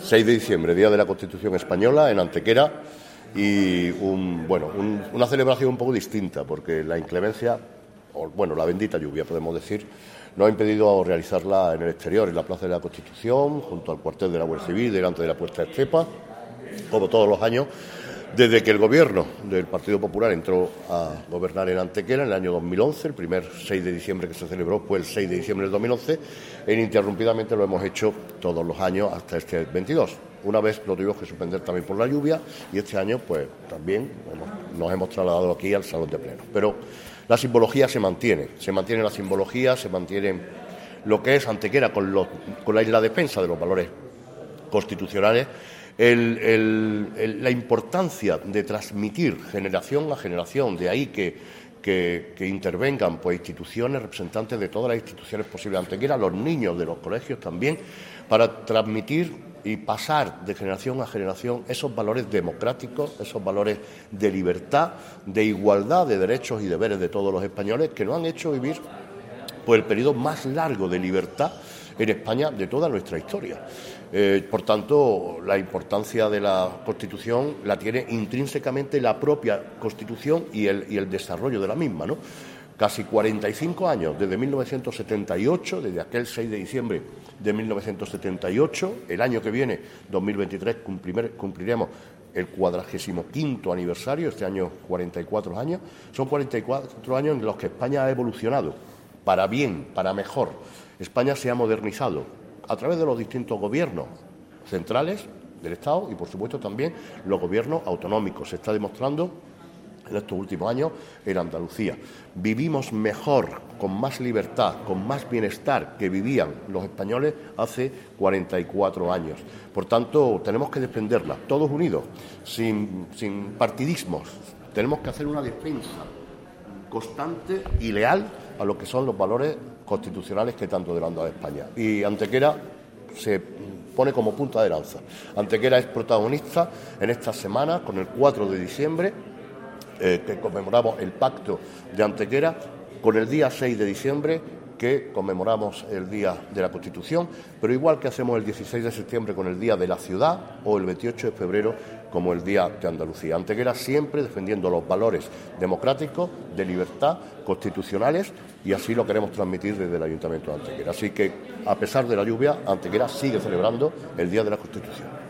6 de diciembre, Día de la Constitución Española, en Antequera, y una celebración un poco distinta, porque la inclemencia, la bendita lluvia, podemos decir, nos ha impedido realizarla en el exterior, en la Plaza de la Constitución, junto al cuartel de la Guardia Civil, delante de la Puerta de Estepa, como todos los años, desde que el Gobierno del Partido Popular entró a gobernar en Antequera en el año 2011. El primer 6 de diciembre que se celebró fue el 6 de diciembre del 2011, e ininterrumpidamente lo hemos hecho todos los años hasta este 22. Una vez lo tuvimos que suspender también por la lluvia, y este año pues también nos hemos trasladado aquí al Salón de Plenos. Pero la simbología se mantiene la simbología, se mantiene lo que es Antequera con la defensa de los valores constitucionales, la importancia de transmitir generación a generación, de ahí que intervengan pues instituciones, representantes de todas las instituciones posibles de Antequera, los niños de los colegios también, para transmitir y pasar de generación a generación esos valores democráticos, esos valores de libertad, de igualdad de derechos y deberes de todos los españoles, que nos han hecho vivir pues el periodo más largo de libertad en España de toda nuestra historia. Por tanto, la importancia de la Constitución la tiene intrínsecamente la propia Constitución y el desarrollo de la misma, ¿no? Casi 45 años, desde 1978, desde aquel 6 de diciembre de 1978, el año que viene, 2023, cumpliremos el 45º aniversario, este año 44 años. Son 44 años en los que España ha evolucionado, para bien, para mejor. España se ha modernizado a través de los distintos gobiernos centrales del Estado y, por supuesto, también los gobiernos autonómicos. Se está demostrando en estos últimos años en Andalucía. Vivimos mejor, con más libertad, con más bienestar que vivían los españoles hace 44 años. Por tanto, tenemos que defenderla, todos unidos, sin partidismos. Tenemos que hacer una defensa constante y leal a lo que son los valores constitucionales que tanto demanda España. Y Antequera se pone como punta de lanza. Antequera es protagonista en esta semana, con el 4 de diciembre, que conmemoramos el Pacto de Antequera, con el día 6 de diciembre, que conmemoramos el Día de la Constitución, pero igual que hacemos el 16 de septiembre con el Día de la Ciudad, o el 28 de febrero como el Día de Andalucía. Antequera siempre defendiendo los valores democráticos, de libertad, constitucionales, y así lo queremos transmitir desde el Ayuntamiento de Antequera. Así que, a pesar de la lluvia, Antequera sigue celebrando el Día de la Constitución.